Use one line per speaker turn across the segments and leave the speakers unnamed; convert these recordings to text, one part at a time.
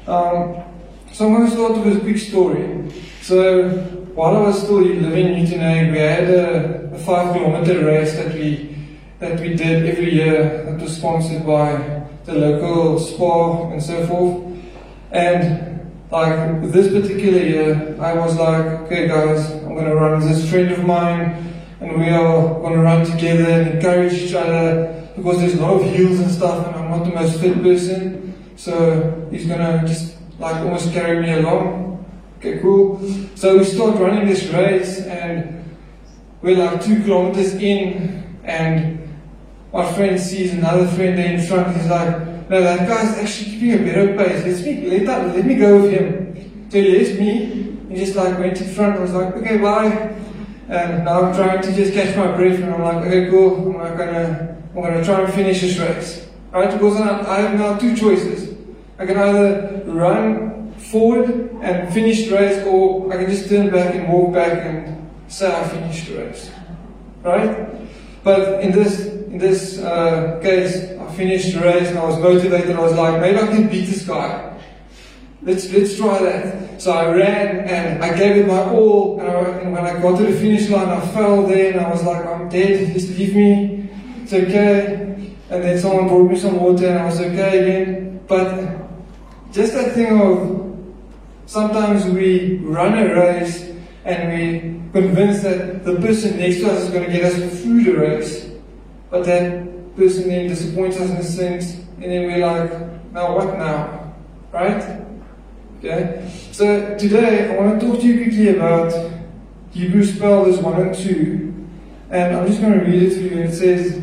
So I'm going to start with a quick story. So while I was still living in Newton Hague, we had a 5-kilometer race that we did every year that was sponsored by the local spa and so forth. And like this particular year, I was like, okay guys, I'm going to run with this friend of mine, and we are going to run together and encourage each other, because there's a lot of hills and stuff and I'm not the most fit person, so he's going to just like almost carry me along. Okay, cool. So we start running this race and we're like 2 kilometers in, and my friend sees another friend there in front. He's like, no, that guy's actually keeping a better pace. Let me go with him. So he left me. He just like went in front. I was like, okay, bye. And now I'm trying to just catch my breath, and I'm like, okay, cool. I'm gonna try and finish this race, right? Because I have now 2 choices. I can either run forward and finish the race, or I can just turn back and walk back and say I finished the race, right? But in this case, I finished the race and I was motivated. I was like, maybe I can beat this guy. Let's try that. So I ran and I gave it my all, and when I got to the finish line, I fell there and I was like, I'm dead, just leave me, it's okay. And then someone brought me some water and I was okay again. But just that thing of, sometimes we run a race and we convinced that the person next to us is going to get us through the race, but that person then disappoints us in a sense, and then we're like, now what now, right? Okay, so today I want to talk to you quickly about Hebrews 12 verse 1 and 2, and I'm just going to read it to you. It says,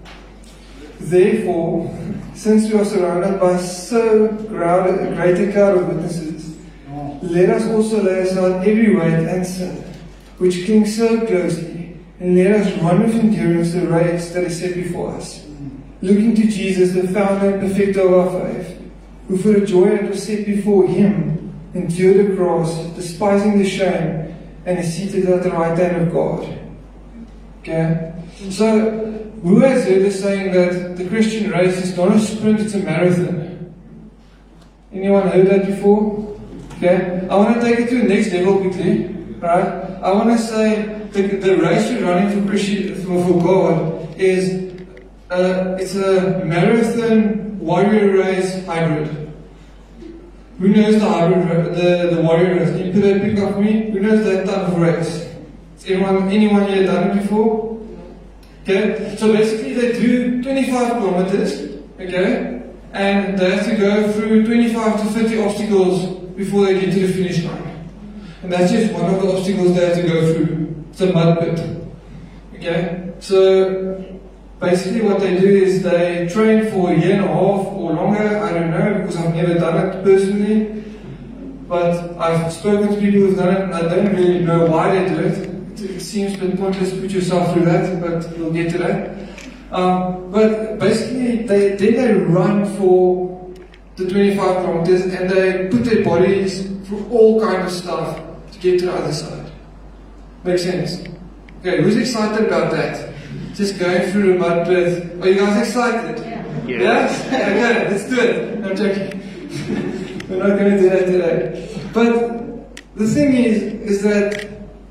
therefore, since we are surrounded by so great a crowd of witnesses, let us also lay aside every weight and sin, which clings so closely, and let us run with endurance the race that is set before us, looking to Jesus, the founder and perfecter of our faith, who for the joy that was set before him endured the cross, despising the shame, and is seated at the right hand of God. Okay? So, who has heard the saying that the Christian race is not a sprint, it's a marathon? Anyone heard that before? Okay? I want to take it to the next level quickly. Right? I want to say the race we're running for God is it's a marathon warrior race hybrid. Who knows the hybrid, the warrior race? Can you put that pick up for me? Who knows that type of race? Has anyone here done it before? Okay, so basically they do 25 kilometers, okay, and they have to go through 25 to 30 obstacles before they get to the finish line. And that's just one of the obstacles they have to go through. It's a mud pit. Okay, so basically what they do is they train for a year and a half or longer. I don't know, because I've never done it personally, but I've spoken to people who've done it and I don't really know why they do it. It seems a bit pointless to put yourself through that, but we'll get to that. But basically they run for the 25 kilometers and they put their bodies through all kinds of stuff to get to the other side. Makes sense? Okay, who's excited about that? Just going through the mud pit. Are you guys excited? Yeah? Yes? Okay, let's do it. No, I'm joking. We're not going to do that today. But the thing is that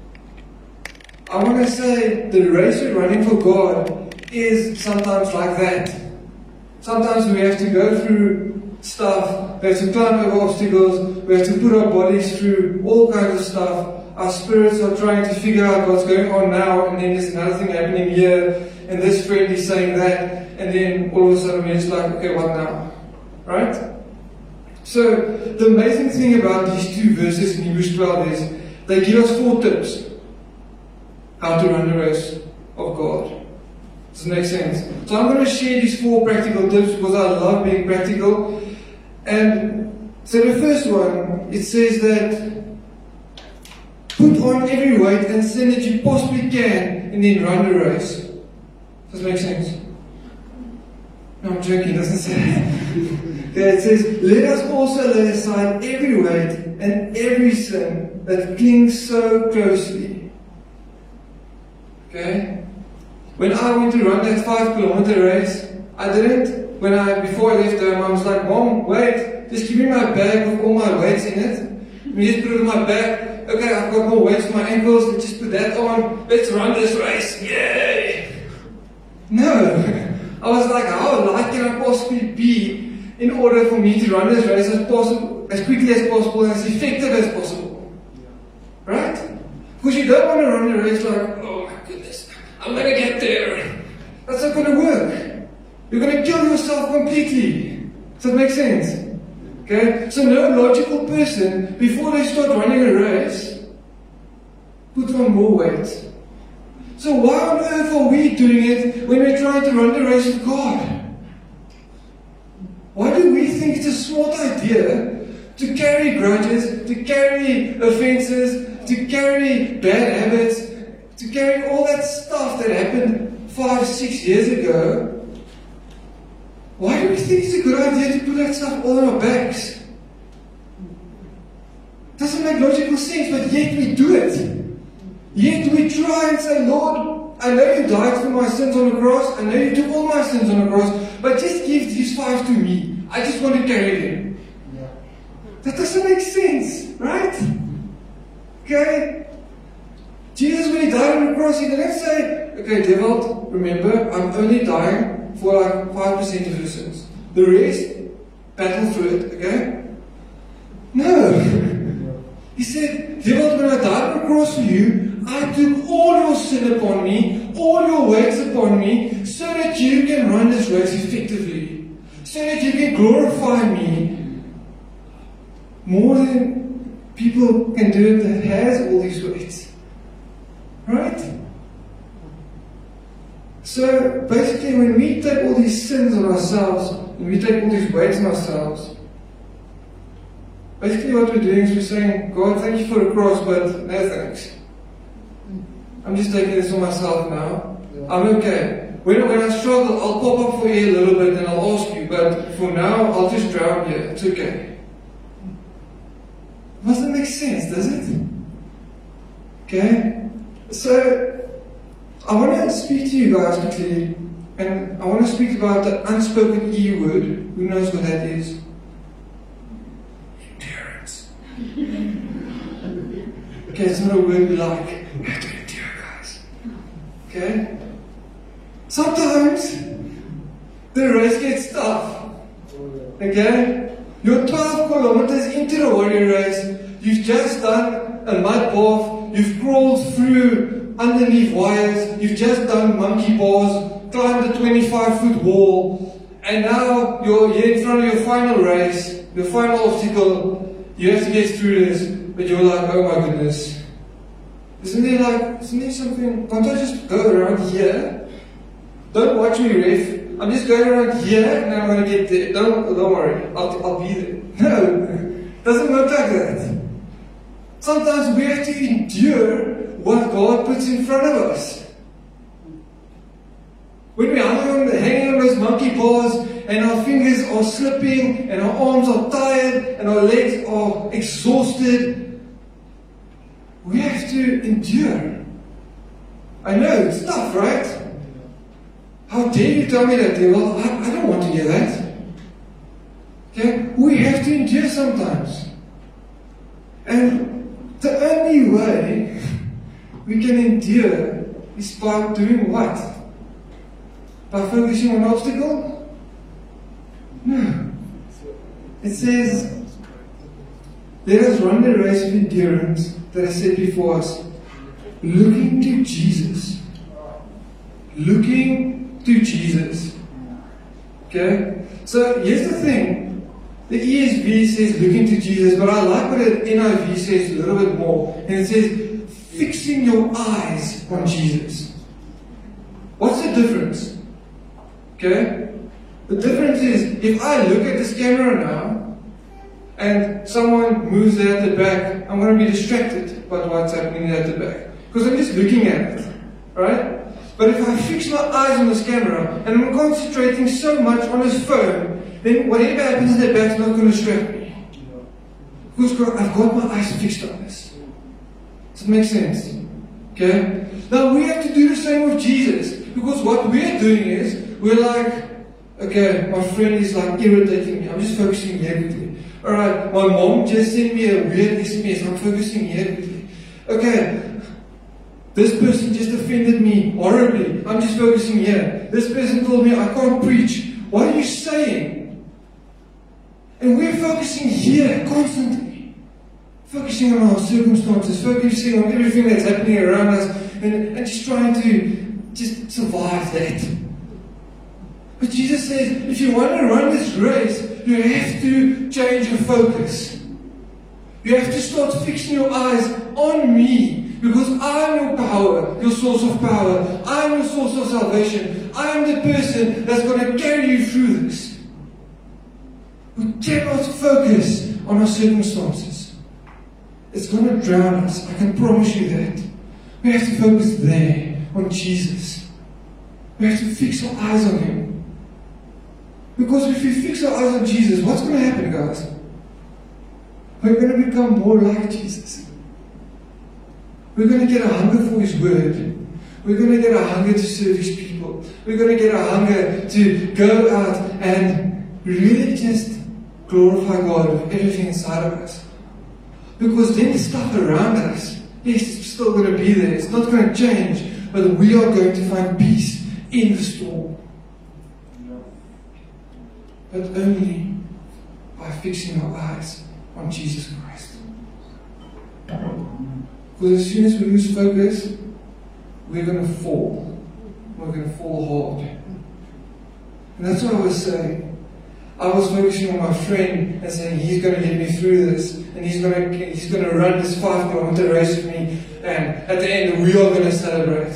I want to say the race we're running for God is sometimes like that. Sometimes we have to go through stuff, we have to climb over obstacles, we have to put our bodies through all kinds of stuff. Our spirits are trying to figure out what's going on now, and then there's another thing happening here, and this friend is saying that, and then all of a sudden we're just like, okay, what now? Right? So, the amazing thing about these 2 verses in Hebrews 12 is they give us 4 tips how to run the race of God. Does it make sense? So I'm going to share these 4 practical tips because I love being practical. And so the first one, it says that put on every weight and sin that you possibly can, and then run the race. Does it make sense? No, I'm joking, it doesn't say that. Okay, it says, let us also lay aside every weight and every sin that clings so closely. Okay? When I went to run that 5-kilometer race, I didn't, before I left home, I was like, Mom, wait, just give me my bag with all my weights in it. Let me just put it in my bag. Okay, I've got more weights for my ankles. Let's just put that on. Let's run this race. Yay! No. I was like, how light can I possibly be in order for me to run this race as quickly as possible and as effective as possible? Right? Because you don't want to run the race like, oh my goodness, I'm going to get there. That's not going to work. You're going to kill yourself completely. Does that make sense? Okay? So no logical person, before they start running a race, puts on more weight. So why on earth are we doing it when we're trying to run the race with God? Why do we think it's a smart idea to carry grudges, to carry offenses, to carry bad habits, to carry all that stuff that happened 5-6 years ago? Why do we think it's a good idea to put that stuff all on our backs? Doesn't make logical sense, but yet we do it. Yet we try and say, Lord, I know you died for my sins on the cross, I know you took all my sins on the cross, but just give these 5 to me. I just want to carry them. Yeah. That doesn't make sense, right? Okay? Jesus, when he died on the cross, he didn't say, okay, devil, remember, I'm only dying for like 5% of your sins. The rest, battle through it, okay? No. He said, devil, when I died on the cross for you, I took all your sin upon me, all your weights upon me, so that you can run this race effectively. So that you can glorify me more than people can do it that has all these weights. Right? So basically when we take all these sins on ourselves, and we take all these weights on ourselves, basically what we're doing is we're saying, God, thank you for the cross, but no thanks. I'm just taking this on myself now. I'm okay. When I struggle, I'll pop up for you a little bit and I'll ask you, but for now, I'll just drown here. It's okay. Doesn't make sense, does it? Okay? So, I want to speak to you guys quickly, and I want to speak about the unspoken E word. Who knows what that is? Endurance. Okay, it's not a word we like. We have to endure, guys. Okay? Sometimes the race gets tough. Okay? You're 12 kilometers into the warrior race. You've just done a mud path. You've crawled through underneath wires. You've just done monkey bars, climbed the 25-foot wall, and now you're here in front of your final race, your final obstacle. You have to get through this, but you're like, oh my goodness. Isn't there something? Can't I just go around here? Don't watch me, ref. I'm just going around here and I'm going to get there. Don't worry, I'll be there. No, doesn't work like that. Sometimes we have to endure what God puts in front of us. When we're hanging on those monkey bars and our fingers are slipping and our arms are tired and our legs are exhausted, we have to endure. I know, it's tough, right? How dare you tell me that, devil? I don't want to hear that. Okay? We have to endure sometimes. And the only way we can endure is by doing what? By focusing on obstacle? No. It says, let us run the race of endurance that is set before us, looking to Jesus. Looking to Jesus. Okay? So here's the thing. The ESV says looking to Jesus, but I like what the NIV says a little bit more. And it says fixing your eyes on Jesus. What's the difference? Okay? The difference is if I look at this camera now and someone moves there at the back, I'm going to be distracted by what's happening there at the back. Because I'm just looking at it. Right? But if I fix my eyes on this camera and I'm concentrating so much on this phone, then whatever happens in the back is not going to distract me. Because I've got my eyes fixed on this. Does it make sense? Okay? Now we have to do the same with Jesus. Because what we're doing is, we're like, Okay, my friend is like irritating me. I'm just focusing here quickly. Alright, my mom just sent me a weird SMS. I'm focusing here quickly. Okay, this person just offended me horribly. I'm just focusing here. This person told me I can't preach. What are you saying? And we're focusing here constantly. Focusing on our circumstances, focusing on everything that's happening around us, and just trying to just survive that. But Jesus says, if you want to run this race, you have to change your focus. You have to start fixing your eyes on me. Because I'm your power, your source of power. I'm your source of salvation. I'm the person that's going to carry you through this. We cannot focus on our circumstances. It's going to drown us. I can promise you that. We have to focus there, on Jesus. We have to fix our eyes on Him. Because if we fix our eyes on Jesus, what's going to happen, guys? We're going to become more like Jesus. We're going to get a hunger for His Word. We're going to get a hunger to serve His people. We're going to get a hunger to go out and really just glorify God with everything inside of us. Because then the stuff around us, yes, it's still going to be there. It's not going to change. But we are going to find peace in the storm. But only by fixing our eyes on Jesus Christ. Because as soon as we lose focus, we're going to fall. We're going to fall hard. And that's what I was saying. I was focusing on my friend and saying he's going to get me through this, and he's going to run this 5-kilometer race with me, and at the end we are going to celebrate.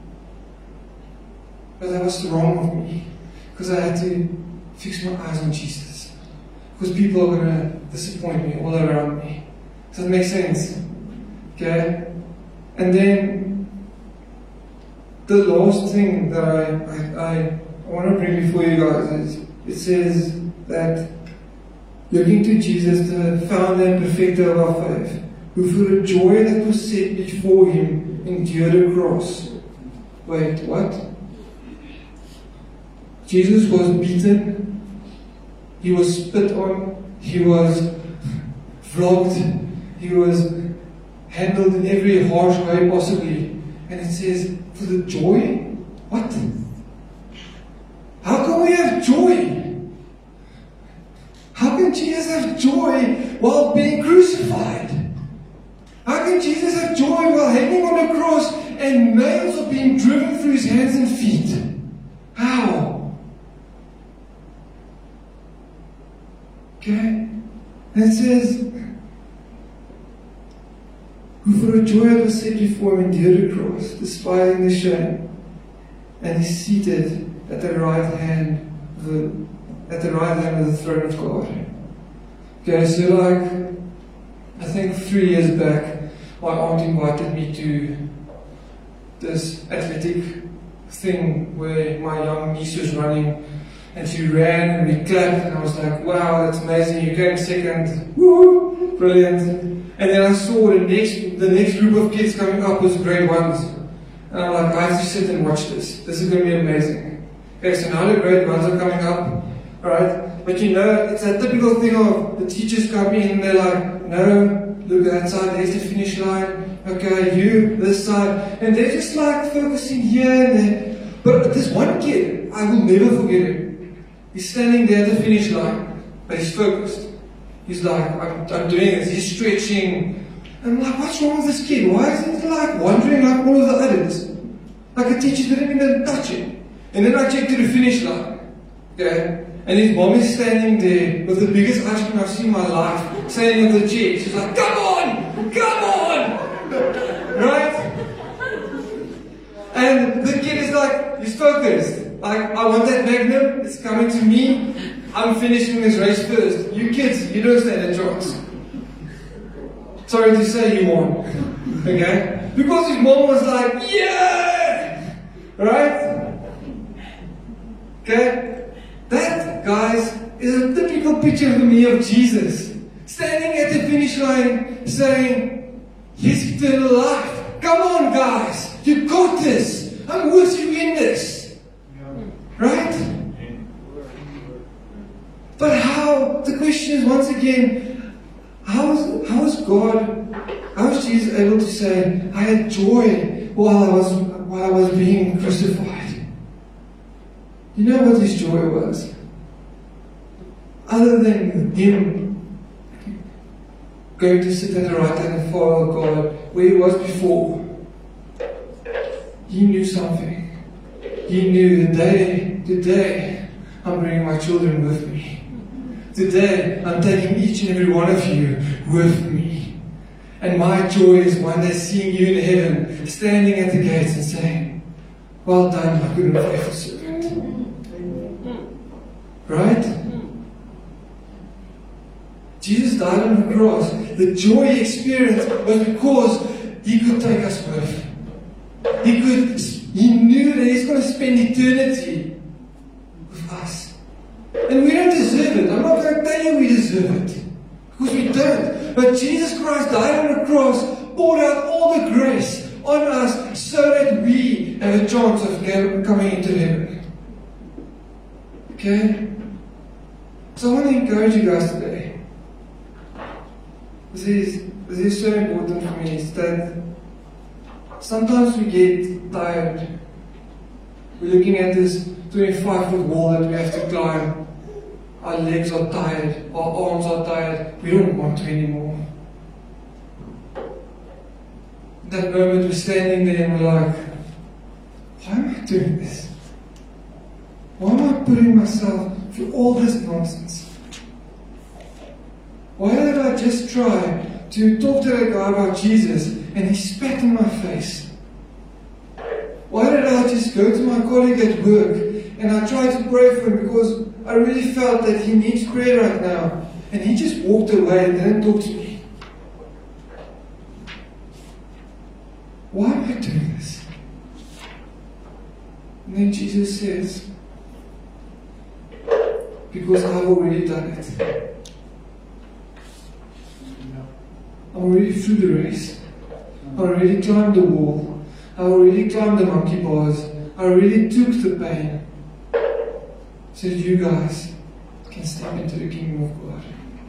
But that was wrong of me, because I had to fix my eyes on Jesus. Because people are going to disappoint me all around me. Does that make sense? Okay? And then the last thing that I want to bring before you guys is, it says that looking to Jesus, the founder and perfecter of our faith, who for the joy that was set before Him endured the cross. Wait, what? Jesus was beaten, He was spit on, He was flogged, He was handled in every harsh way possibly. And it says, for the joy? What? How can we have joy? How can Jesus have joy while being crucified? How can Jesus have joy while hanging on the cross and nails are being driven through His hands and feet? How? Okay? And it says, who for the joy that was set before Him endured the cross, despising the shame, and is seated at the right hand of the throne of God. Okay, so like, I think 3 years back, my aunt invited me to this athletic thing where my young niece was running, and she ran and we clapped, and I was like, wow, that's amazing, you came second, woo, brilliant. And then I saw the next group of kids coming up was grade 1s, and I'm like, I have to sit and watch this. This is going to be amazing. Okay, so now the grade 1s are coming up, alright? But you know, it's that typical thing of the teachers come in and they're like, no, look that side, there's the finish line. Okay, you, this side. And they're just like focusing here and there. But this one kid, I will never forget him. He's standing there at the finish line, but he's focused. He's like, I'm doing this, he's stretching. And I'm like, what's wrong with this kid? Why isn't he like wandering like all of the others? Like a teacher didn't even touch him. And then I checked to the finish line. Okay? And his mom is standing there with the biggest ice cream I've seen in my life, standing on the chair. She's like, come on! Come on! Right? And the kid is like, he's focused. Like, I want that magnum, it's coming to me. I'm finishing this race first. You kids, you don't stand a chance. Sorry to say you won. Okay? Because his mom was like, yeah! Right? Okay? That, guys, is a typical picture for me of Jesus. Standing at the finish line saying, yes, eternal life. Come on, guys. You got this. I'm with you in this. Right? now the question is once again, how is Jesus able to say, I had joy while I was being crucified? You know what his joy was? Other than him going to sit at the right hand of Father God, where he was before, he knew something. He knew today I'm bringing my children with me. Today I'm taking each and every one of you with me. And my joy is one day seeing you in heaven, standing at the gates and saying, well done, my good and faithful servant. Right? Jesus died on the cross. The joy he experienced was because he could take us with. He knew that he's going to spend eternity with us. And we don't deserve it. I'm not going to tell you we deserve it. Because we don't. But Jesus Christ died on the cross, poured out all the grace on us so that we have a chance of coming into heaven. Okay? So I want to encourage you guys today. This is so important for me, is that sometimes we get tired. We're looking at this 25-foot wall that we have to climb. Our legs are tired, our arms are tired. We don't want to anymore. That moment we're standing there and we're like, why am I doing this? Why am I putting myself through all this nonsense? Why did I just try to talk to that guy about Jesus and he spat in my face? Why did I just go to my colleague at work and I tried to pray for him because I really felt that he needs prayer right now, and he just walked away and didn't talk to me? Why am I doing this? And then Jesus says, because I've already done it. I'm already through the race. I already climbed the wall. I already climbed the monkey bars. I already took the pain so that you guys can step into the kingdom of God.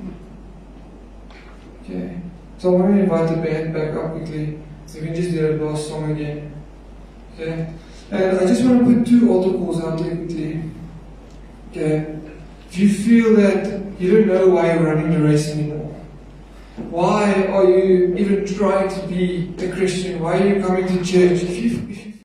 Okay, so I want to invite the band back up quickly so we can just do that last song again. Okay, and I just want to put two altar calls out there quickly. Okay, if you feel that you don't know why you're running the race anymore, why are you even trying to be a Christian? Why are you coming to church? If you